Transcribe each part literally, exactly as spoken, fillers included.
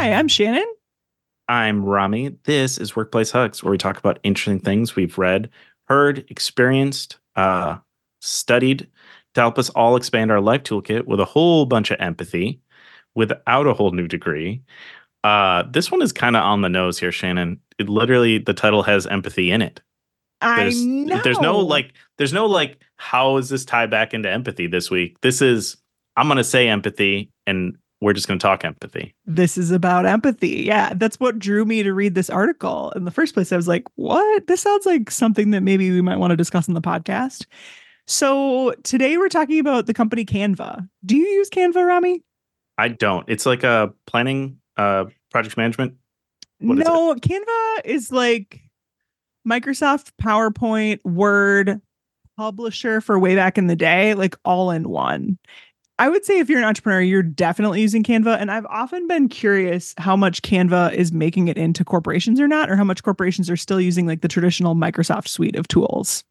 Hi, I'm Shannon. I'm Rami. This is Workplace Hugs, where we talk about interesting things we've read, heard, experienced, uh, studied to help us all expand our life toolkit with a whole bunch of empathy without a whole new degree. Uh, this one is kind of on the nose here, Shannon. It literally, the title has empathy in it. I There's there's no know. like there's no like how is this tie back into empathy this week? This is I'm gonna say empathy and we're just gonna talk empathy. This is about empathy. Yeah, that's what drew me to read this article. In the first place, I was like, what? This sounds like something that maybe we might want to discuss in the podcast. So today we're talking about the company Canva. Do you use Canva, Rami? I don't. It's like a planning uh project management. What is No, Canva is like Microsoft PowerPoint, Word, Publisher for way back in the day, like all in one. I would say if you're an entrepreneur, you're definitely using Canva. And I've often been curious how much Canva is making it into corporations or not, or how much corporations are still using like the traditional Microsoft suite of tools.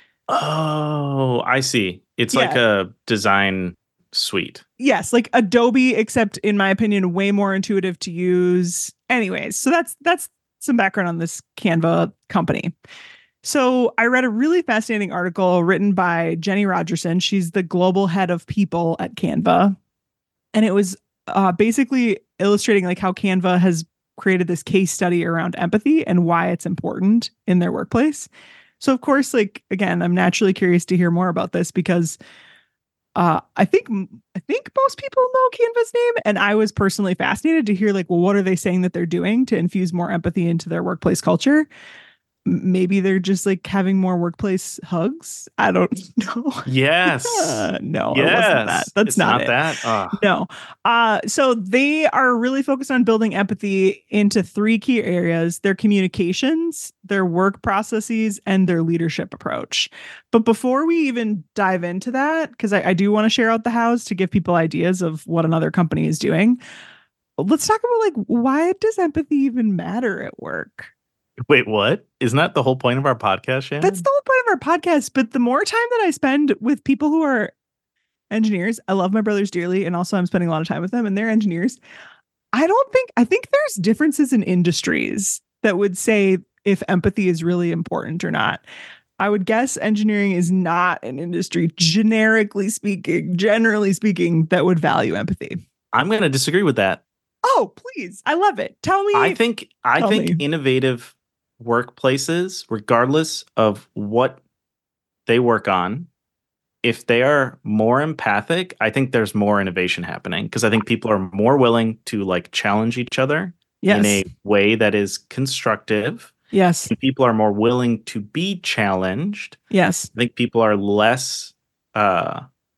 Oh, I see. It's Yeah. like a design suite. Yes, like Adobe, except in my opinion, way more intuitive to use. Anyways, so that's that's some background on this Canva company. So I read a really fascinating article written by Jenny Rogerson. She's the global head of people at Canva. And it was uh, basically illustrating like how Canva has created this case study around empathy and why it's important in their workplace. So of course, like, again, I'm naturally curious to hear more about this because uh, I think I think most people know Canva's name. And I was personally fascinated to hear like, well, what are they saying that they're doing to infuse more empathy into their workplace culture? Maybe they're just like having more workplace hugs. I don't know. Yes. uh, no, yes. it wasn't that. That's it's not, not it. that. Oh. No. Uh, so they are really focused on building empathy into three key areas: their communications, their work processes, and their leadership approach. But before we even dive into that, because I, I do want to share out the hows to give people ideas of what another company is doing, let's talk about like, why does empathy even matter at work? Wait, what? Isn't that the whole point of our podcast, Shannon? That's the whole point of our podcast. But the more time that I spend with people who are engineers, I love my brothers dearly. And also I'm spending a lot of time with them and they're engineers. I don't think, I think there's differences in industries that would say if empathy is really important or not. I would guess engineering is not an industry, generically speaking, generally speaking, that would value empathy. I'm going to disagree with that. Oh, please. I love it. Tell me. I think, I think me. innovative workplaces, regardless of what they work on, if they are more empathic, I think there's more innovation happening because I think people are more willing to like challenge each other yes. in a way that is constructive. Yes. And people are more willing to be challenged. Yes. I think people are less uh,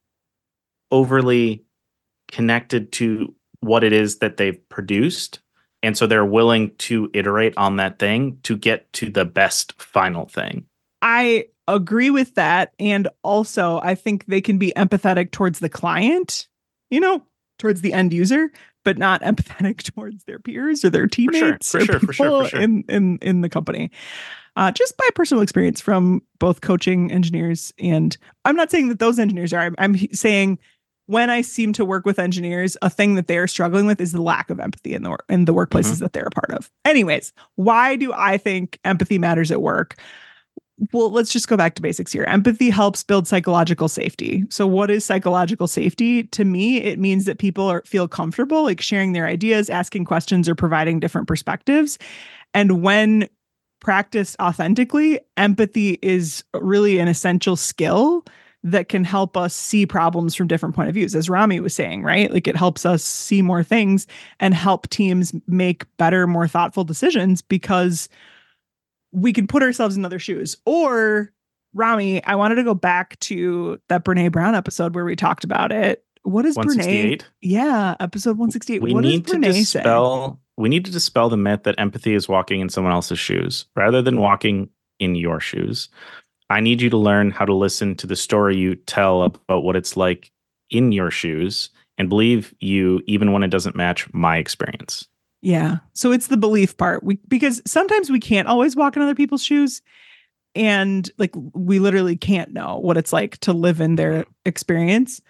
overly connected to what it is that they've produced. And so they're willing to iterate on that thing to get to the best final thing. I agree with that. And also, I think they can be empathetic towards the client, you know, towards the end user, but not empathetic towards their peers or their teammates for sure, or for sure, people for sure. in, in, in the company. Uh, just by personal experience from both coaching engineers. And I'm not saying that those engineers are, I'm, I'm saying when I seem to work with engineers, a thing that they're struggling with is the lack of empathy in the in the workplaces mm-hmm. that they're a part of. Anyways, why do I think empathy matters at work? Well, let's just go back to basics here. Empathy helps build psychological safety. So what is psychological safety? To me, it means that people are, feel comfortable like sharing their ideas, asking questions, or providing different perspectives. And when practiced authentically, empathy is really an essential skill that can help us see problems from different point of views, as Rami was saying, right? Like it helps us see more things and help teams make better, more thoughtful decisions because we can put ourselves in other shoes. Or, Rami, I wanted to go back to that Brene Brown episode where we talked about it. What is Brene? Yeah, episode one sixty-eight. We what need does to Brene dispel. Say? We need to dispel the myth that empathy is walking in someone else's shoes rather than walking in your shoes. I need you to learn how to listen to the story you tell about what it's like in your shoes and believe you even when it doesn't match my experience. Yeah. So it's the belief part. We because sometimes we can't always walk in other people's shoes. And like we literally can't know what it's like to live in their experience.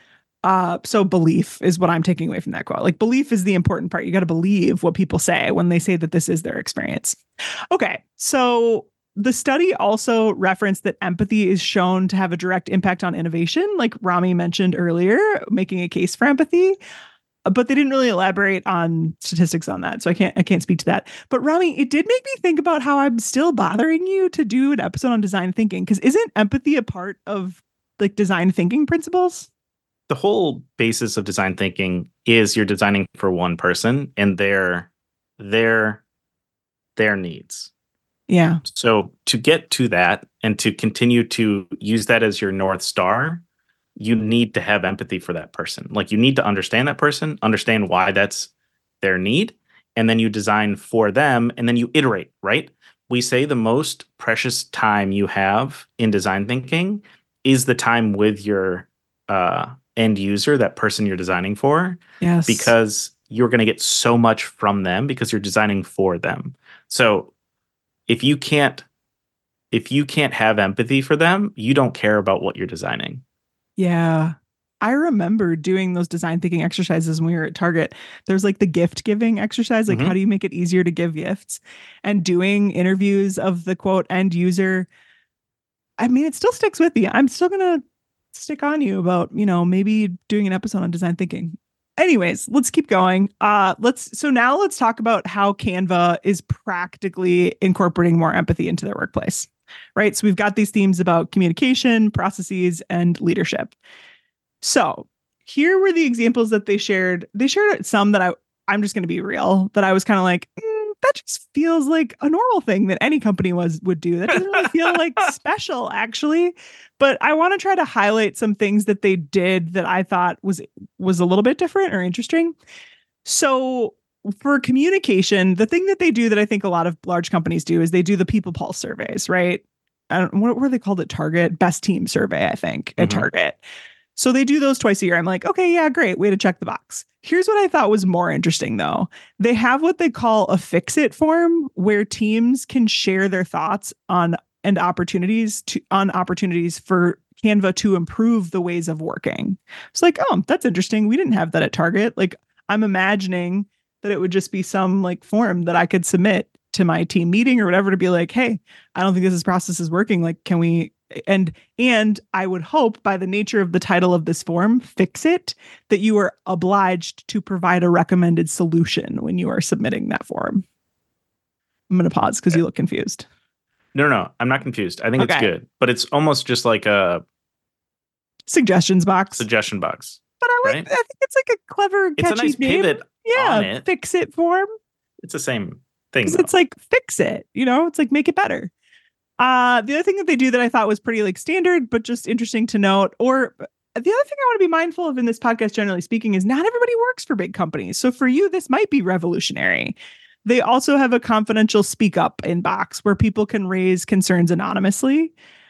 Uh, so belief is what I'm taking away from that quote. Like belief is the important part. You got to believe what people say when they say that this is their experience. Okay. So the study also referenced that empathy is shown to have a direct impact on innovation, like Rami mentioned earlier, making a case for empathy. But they didn't really elaborate on statistics on that. So I can't I can't speak to that. But Rami, it did make me think about how I'm still bothering you to do an episode on design thinking. Because isn't empathy a part of like design thinking principles? The whole basis of design thinking is you're designing for one person and their their their needs. Yeah. So to get to that and to continue to use that as your North Star, you need to have empathy for that person. Like you need to understand that person, understand why that's their need, and then you design for them and then you iterate, right? We say the most precious time you have in design thinking is the time with your uh, end user, that person you're designing for. Yes. Because you're going to get so much from them because you're designing for them. So if you can't if you can't have empathy for them, you don't care about what you're designing. Yeah. I remember doing those design thinking exercises when we were at Target. There's like the gift giving exercise, like Mhm. how do you make it easier to give gifts? And doing interviews of the quote end user. I mean, it still sticks with you. I'm still gonna stick on you about, you know, maybe doing an episode on design thinking. Anyways, let's keep going. Uh, let's so now let's talk about how Canva is practically incorporating more empathy into their workplace. Right. So we've got these themes about communication, processes, and leadership. So here were the examples that they shared. They shared some that I I'm just going to be real, that I was kind of like, mm, that just feels like a normal thing that any company was would do. That doesn't really feel like special, actually. But I want to try to highlight some things that they did that I thought was was a little bit different or interesting. So for communication, the thing that they do that I think a lot of large companies do is they do the people pulse surveys, right? I don't what were they called at Target? Best team survey, I think, at Mhm. Target. So they do those twice a year. I'm like, okay, yeah, great. Way to check the box. Here's what I thought was more interesting, though. They have what they call a fix it form where teams can share their thoughts on and opportunities to on opportunities for Canva to improve the ways of working. It's like, oh, that's interesting. We didn't have that at Target. Like, I'm imagining that it would just be some like form that I could submit to my team meeting or whatever to be like, hey, I don't think this process is working. Like, can we and and I would hope by the nature of the title of this form, fix it, that you are obliged to provide a recommended solution when you are submitting that form. I'm going to pause because you look confused. No, no, I'm not confused. I think it's Okay. good, but it's almost just like a Suggestions box. suggestion box. But I like right? I think it's like a clever, It's a catchy nice name. pivot Yeah, on it. fix it form. It's the same thing. Because Though. it's like fix it, you know, it's like make it better. Uh, the other thing that they do that I thought was pretty like standard, but just interesting to note, or the other thing I want to be mindful of in this podcast, generally speaking, is not everybody works for big companies. So for you, this might be revolutionary. They also have a confidential speak up inbox where people can raise concerns anonymously.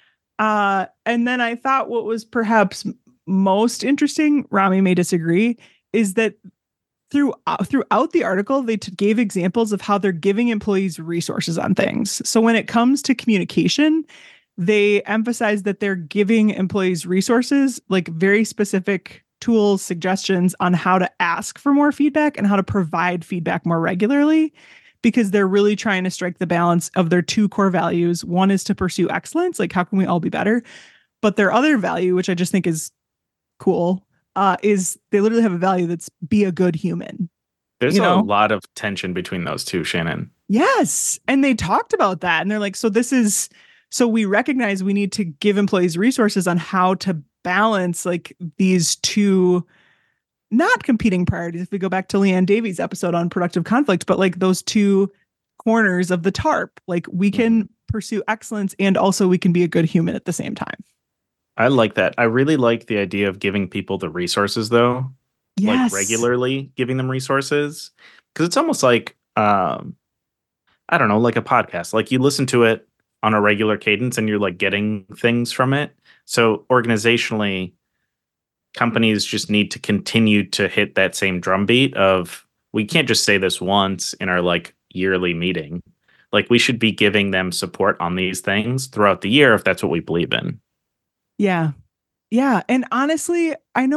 Uh, and then I thought what was perhaps most interesting, Rami may disagree, is that through, uh, throughout the article, they t- gave examples of how they're giving employees resources on things. So when it comes to communication, they emphasize that they're giving employees resources, like very specific tools, suggestions on how to ask for more feedback and how to provide feedback more regularly, because they're really trying to strike the balance of their two core values. One is to pursue excellence, like how can we all be better? But their other value, which I just think is cool, uh, is they literally have a value that's be a good human. There's you a know? lot of tension between those two, Shannon. Yes. And they talked about that. And they're like, so this is, so we recognize we need to give employees resources on how to balance like these two not competing priorities. If we go back to Leanne Davies' episode on productive conflict, but like those two corners of the tarp, like we can mm-hmm. pursue excellence and also we can be a good human at the same time. I like that. I really like the idea of giving people the resources, though. Yes. Like regularly giving them resources. Because it's almost like, um, I don't know, like a podcast. Like you listen to it on a regular cadence and you're like getting things from it. So organizationally, companies just need to continue to hit that same drumbeat of, we can't just say this once in our like yearly meeting. Like we should be giving them support on these things throughout the year if that's what we believe in. Yeah. Yeah. And honestly, I know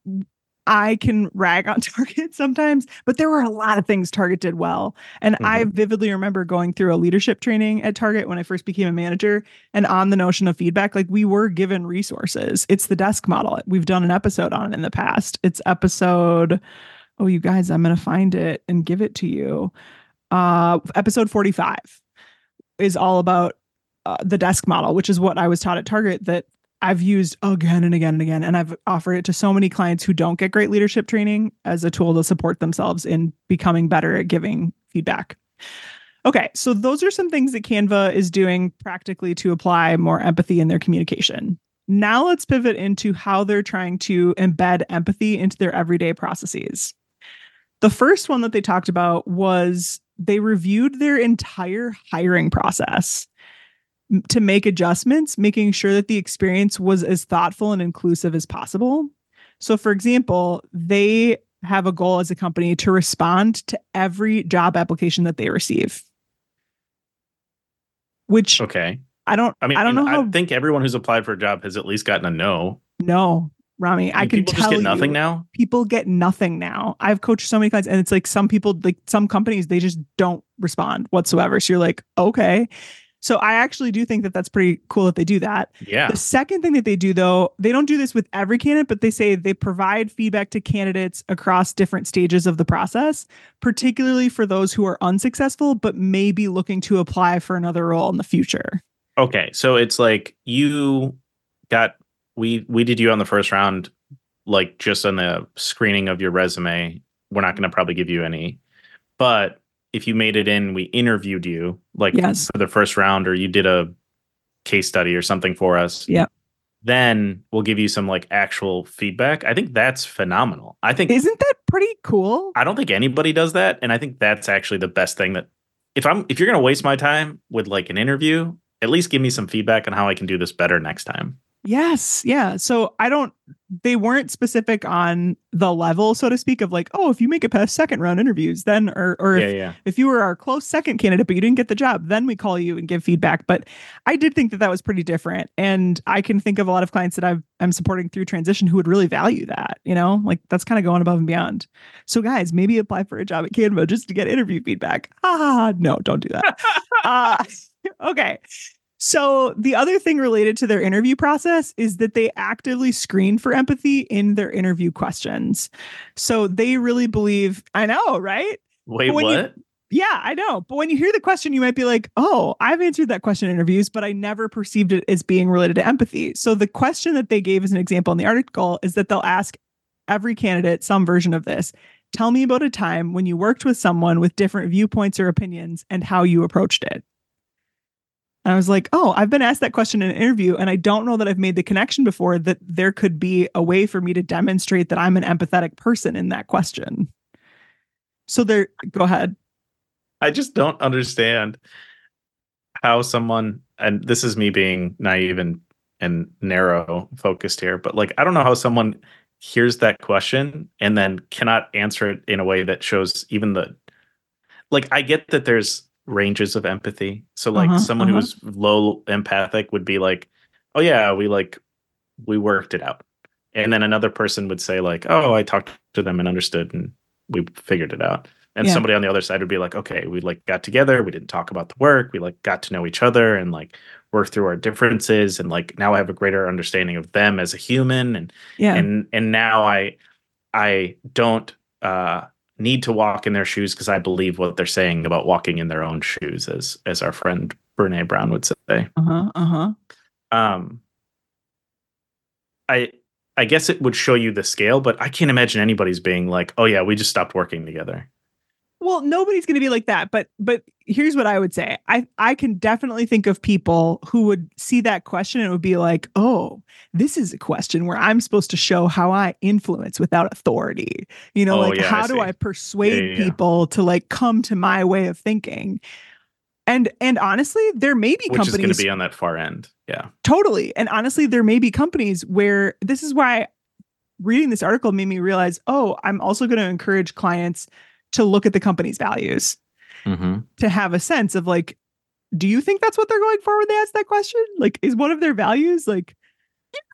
I can rag on Target sometimes, but there were a lot of things Target did well. And mm-hmm. I vividly remember going through a leadership training at Target when I first became a manager, and on the notion of feedback, like we were given resources. It's the desk model. We've done an episode on it in the past. It's episode, oh, you guys, I'm going to find it and give it to you. Uh, episode forty-five is all about uh, the desk model, which is what I was taught at Target that I've used again and again and again. And I've offered it to so many clients who don't get great leadership training as a tool to support themselves in becoming better at giving feedback. Okay, so those are some things that Canva is doing practically to apply more empathy in their communication. Now let's pivot into how they're trying to embed empathy into their everyday processes. The first one that they talked about was they reviewed their entire hiring process to make adjustments, making sure that the experience was as thoughtful and inclusive as possible. So, for example, they have a goal as a company to respond to every job application that they receive. Which, okay, I don't. I mean, I don't know I how. think everyone who's applied for a job has at least gotten a no. No, Rami, I, mean, I can people tell just get nothing you, now. People get nothing now. I've coached so many clients, and it's like some people, like some companies, they just don't respond whatsoever. So you're like, okay. So I actually do think that that's pretty cool that they do that. Yeah. The second thing that they do, though, they don't do this with every candidate, but they say they provide feedback to candidates across different stages of the process, particularly for those who are unsuccessful, but may be looking to apply for another role in the future. Okay. So it's like you got, we, we did you on the first round, like just on the screening of your resume. We're not going to probably give you any, but if you made it in, we interviewed you like yes. for the first round, or you did a case study or something for us. Yeah. Then we'll give you some like actual feedback. I think that's phenomenal. I think isn't that pretty cool? I don't think anybody does that. And I think that's actually the best thing that if I'm if you're gonna waste my time with like an interview, at least give me some feedback on how I can do this better next time. Yes. Yeah. So I don't, they weren't specific on the level, so to speak, of like, oh, if you make it past second round interviews, then, or, or yeah, if, yeah. if you were our close second candidate, but you didn't get the job, then we call you and give feedback. But I did think that that was pretty different. And I can think of a lot of clients that I've, I'm supporting through transition who would really value that, you know, like that's kind of going above and beyond. So guys, maybe apply for a job at Canva just to get interview feedback. Ah, no, don't do that. uh, okay. So the other thing related to their interview process is that they actively screen for empathy in their interview questions. So they really believe, I know, right? Wait, what? You, yeah, I know. But when you hear the question, you might be like, oh, I've answered that question in interviews, but I never perceived it as being related to empathy. So the question that they gave as an example in the article is that they'll ask every candidate some version of this. Tell me about a time when you worked with someone with different viewpoints or opinions and how you approached it. And I was like, oh, I've been asked that question in an interview, and I don't know that I've made the connection before that there could be a way for me to demonstrate that I'm an empathetic person in that question. So there, go ahead. I just don't understand how someone, and this is me being naive and, and narrow focused here, but like, I don't know how someone hears that question and then cannot answer it in a way that shows even the, like, I get that there's ranges of empathy. So like uh-huh, someone uh-huh. who's low empathic would be like, oh yeah, we like, we worked it out. And then another person would say like, oh, I talked to them and understood and we figured it out. And yeah. somebody on the other side would be like, okay, we like got together. We didn't talk about the work. We like got to know each other and like work through our differences. And like, now I have a greater understanding of them as a human. And, yeah. and, and now I, I don't, uh, need to walk in their shoes because I believe what they're saying about walking in their own shoes, as as our friend Brene Brown would say. Uh-huh. Uh-huh. Um I I guess it would show you the scale, but I can't imagine anybody's being like, oh yeah, we just stopped working together. Well, nobody's going to be like that, but but here's what I would say. I I can definitely think of people who would see that question and it would be like, "Oh, this is a question where I'm supposed to show how I influence without authority." You know, oh, like yeah, how I do I persuade yeah, yeah, yeah. people to like come to my way of thinking? And and honestly, there may be Which companies is going to be on that far end. Yeah. Totally. And honestly, there may be companies where this is why reading this article made me realize, "Oh, I'm also going to encourage clients to look at the company's values, mm-hmm. to have a sense of like, do you think that's what they're going for when they ask that question? Like, is one of their values like, yes,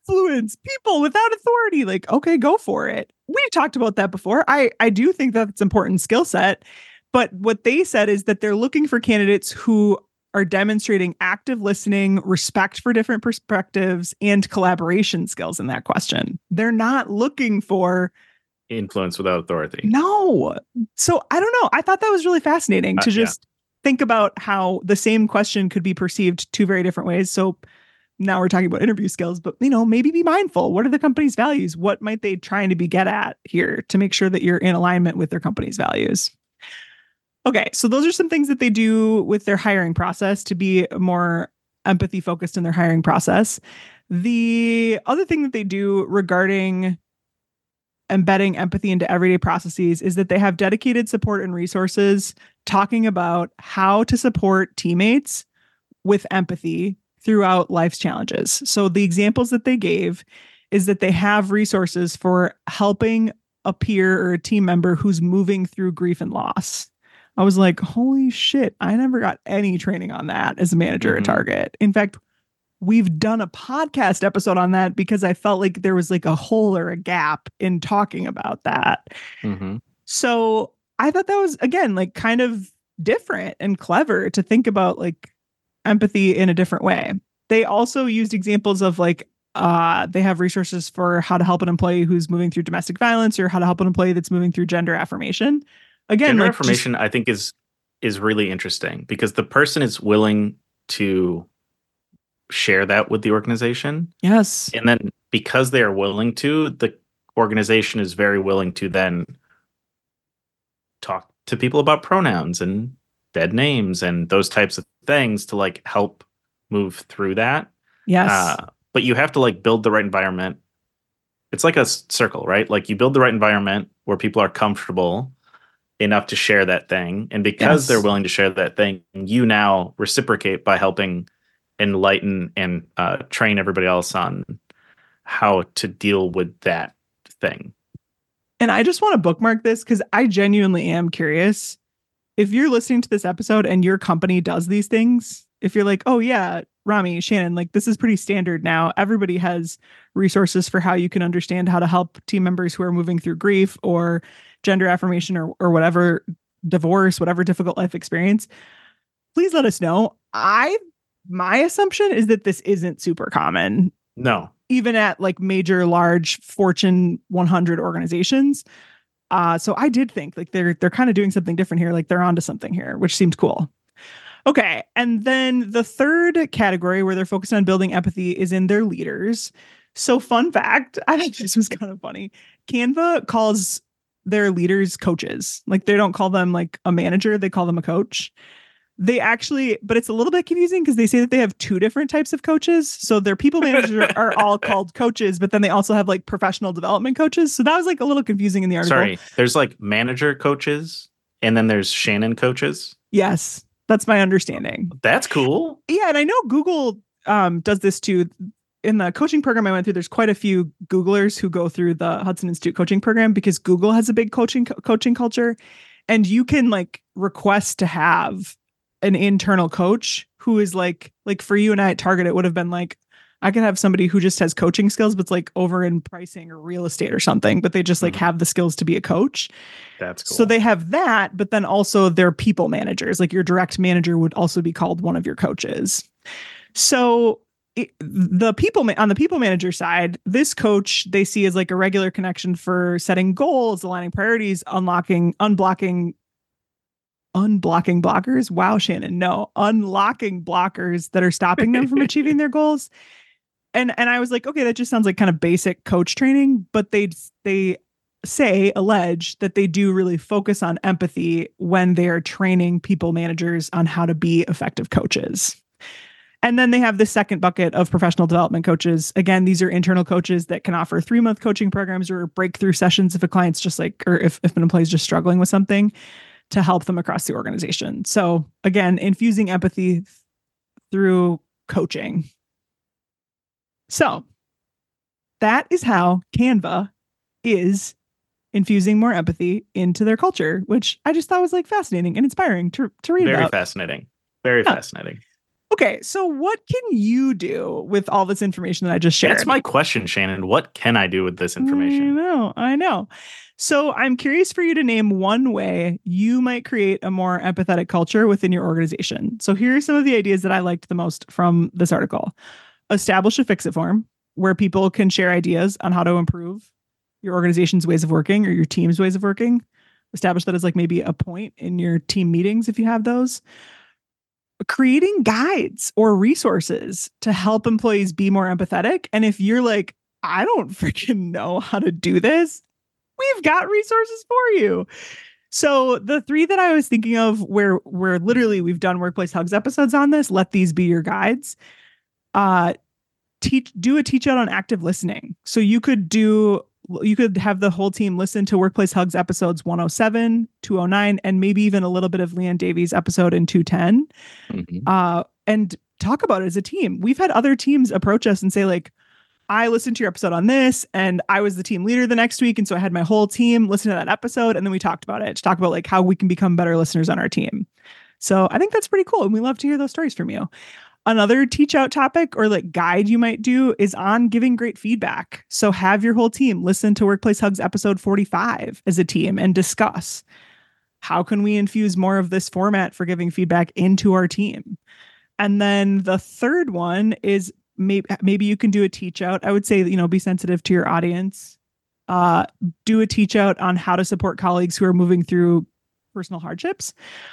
influence people without authority. Like, okay, go for it. We've talked about that before. I, I do think that it's an important skill set. But what they said is that they're looking for candidates who are demonstrating active listening, respect for different perspectives, and collaboration skills in that question. They're not looking for influence without authority. No. So I don't know. I thought that was really fascinating Uh, to yeah. just think about how the same question could be perceived two very different ways. So now we're talking about interview skills, but you know, maybe be mindful. What are the company's values? What might they trying to be get at here to make sure that you're in alignment with their company's values? Okay, so those are some things that they do with their hiring process to be more empathy focused in their hiring process. The other thing that they do regarding embedding empathy into everyday processes is that they have dedicated support and resources talking about how to support teammates with empathy throughout life's challenges. So the examples that they gave is that they have resources for helping a peer or a team member who's moving through grief and loss. I was like, holy shit, I never got any training on that as a manager Mhm. at Target. In fact, we've done a podcast episode on that because I felt like there was like a hole or a gap in talking about that. Mm-hmm. So I thought that was, again, like kind of different and clever to think about like empathy in a different way. They also used examples of like, uh, they have resources for how to help an employee who's moving through domestic violence or how to help an employee that's moving through gender affirmation. Again, Gender like affirmation, just, I think, is is really interesting because the person is willing to share that with the organization. yes. And then because they are willing to, the organization is very willing to then talk to people about pronouns and dead names and those types of things to like help move through that. Yes. Uh, but you have to like build the right environment. It's like a s- circle, right? Like you build the right environment where people are comfortable enough to share that thing. And because Yes. they're willing to share that thing, you now reciprocate by helping enlighten and uh, train everybody else on how to deal with that thing. And I just want to bookmark this because I genuinely am curious. If you're listening to this episode and your company does these things, if you're like, oh, yeah, Rami, Shannon, like this is pretty standard now. Everybody has resources for how you can understand how to help team members who are moving through grief or gender affirmation or, or whatever, divorce, whatever difficult life experience. Please let us know. I, my assumption is that this isn't super common. No. Even at like major, large Fortune one hundred organizations. Uh, so I did think like they're they're kind of doing something different here, like they're onto something here, which seemed cool. Okay, and then the third category where they're focused on building empathy is in their leaders. So fun fact, I think this was kind of funny. Canva calls their leaders coaches. Like they don't call them like a manager, they call them a coach. They actually, but it's a little bit confusing because they say that they have two different types of coaches. So their people managers are all called coaches, but then they also have like professional development coaches. So that was like a little confusing in the article. Sorry, there's like manager coaches and then there's Shannon coaches. Yes, that's my understanding. That's cool. Yeah, and I know Google um, does this too. In the coaching program I went through, there's quite a few Googlers who go through the Hudson Institute coaching program because Google has a big coaching co- coaching culture, and you can like request to have an internal coach who is like, like for you and I at Target, it would have been like, I could have somebody who just has coaching skills, but it's like over in pricing or real estate or something, but they just like Mhm. have the skills to be a coach. That's cool. So they have that, but then also their people managers, like your direct manager would also be called one of your coaches. So it, the people ma- on the people manager side, this coach they see as like a regular connection for setting goals, aligning priorities, unlocking, unblocking unblocking blockers. Wow, Shannon. No, unlocking blockers that are stopping them from achieving their goals. And and I was like, okay, that just sounds like kind of basic coach training, but they they say allege that they do really focus on empathy when they are training people managers on how to be effective coaches. And then they have the second bucket of professional development coaches. Again, these are internal coaches that can offer three-month coaching programs or breakthrough sessions if a client's just like, or if, if an employee's just struggling with something, to help them across the organization. So again, infusing empathy through coaching. So that is how Canva is infusing more empathy into their culture, which I just thought was like fascinating and inspiring to, to read Very about. fascinating. Very Yeah. fascinating. Okay, so what can you do with all this information that I just shared? That's my question, Shannon. What can I do with this information? I know, I know. So I'm curious for you to name one way you might create a more empathetic culture within your organization. So here are some of the ideas that I liked the most from this article. Establish a fix-it forum where people can share ideas on how to improve your organization's ways of working or your team's ways of working. Establish that as like maybe a point in your team meetings if you have those. Creating guides or resources to help employees be more empathetic. And if you're like, I don't freaking know how to do this, we've got resources for you. So the three that I was thinking of where where literally we've done Workplace Hugs episodes on this, let these be your guides. Uh, teach do a teach out on active listening. So you could do you could have the whole team listen to Workplace Hugs episodes one oh seven, two oh nine, and maybe even a little bit of Leanne Davies episode in two ten. Mm-hmm. Uh, and talk about it as a team. We've had other teams approach us and say like, I listened to your episode on this and I was the team leader the next week. And so I had my whole team listen to that episode. And then we talked about it to talk about like how we can become better listeners on our team. So I think that's pretty cool. And we love to hear those stories from you. Another teach out topic or like guide you might do is on giving great feedback. So have your whole team listen to Workplace Hugs episode forty-five as a team and discuss how can we infuse more of this format for giving feedback into our team. And then the third one is maybe maybe you can do a teach out. I would say, you know, be sensitive to your audience. Uh, do a teach out on how to support colleagues who are moving through personal hardships.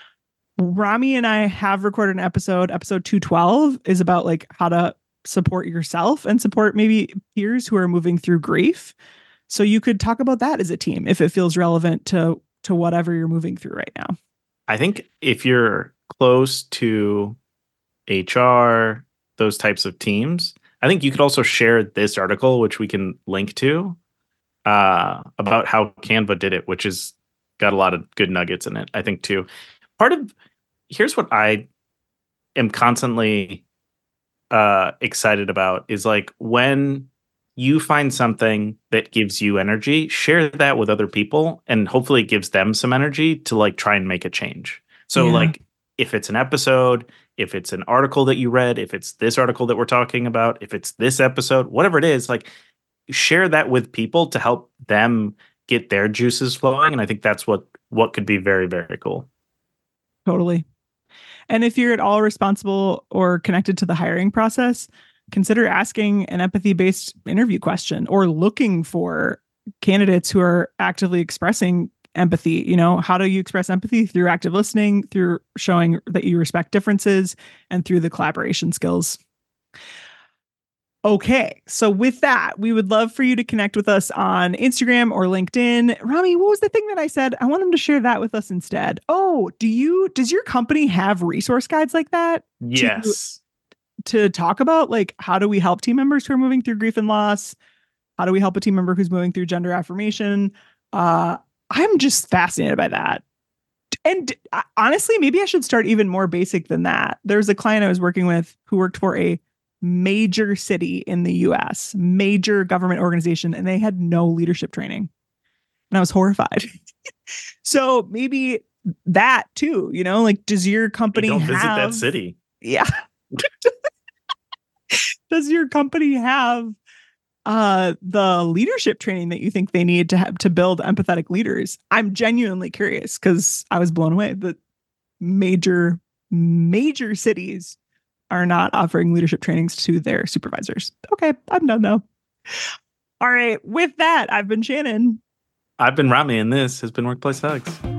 Rami and I have recorded an episode, episode two twelve is about like how to support yourself and support maybe peers who are moving through grief. So you could talk about that as a team if it feels relevant to, to whatever you're moving through right now. I think if you're close to H R, those types of teams, I think you could also share this article, which we can link to, uh, about how Canva did it, which has got a lot of good nuggets in it, I think, too. Part of here's what I am constantly uh, excited about is like when you find something that gives you energy, share that with other people, and hopefully it gives them some energy to like try and make a change. So yeah. like if it's an episode, if it's an article that you read, if it's this article that we're talking about, if it's this episode, whatever it is, like share that with people to help them get their juices flowing. And I think that's what what could be very, very cool. Totally. And if you're at all responsible or connected to the hiring process, consider asking an empathy-based interview question or looking for candidates who are actively expressing empathy. You know, how do you express empathy? Through active listening, through showing that you respect differences, and through the collaboration skills. Okay, so with that, we would love for you to connect with us on Instagram or LinkedIn. Rami, what was the thing that I said? I want them to share that with us instead. Oh, do you, does your company have resource guides like that? Yes. To, to talk about like, how do we help team members who are moving through grief and loss? How do we help a team member who's moving through gender affirmation? Uh, I'm just fascinated by that. And uh, honestly, maybe I should start even more basic than that. There's a client I was working with who worked for a major city in the U S, major government organization, and they had no leadership training. And I was horrified. So maybe that too, you know, like, does your company don't have... visit that city? Yeah. Does your company have uh, the leadership training that you think they need to have to build empathetic leaders? I'm genuinely curious because I was blown away that major, major cities are not offering leadership trainings to their supervisors. Okay, I'm done now. All right, with that, I've been Shannon. I've been Rami, and this has been Workplace Hugs.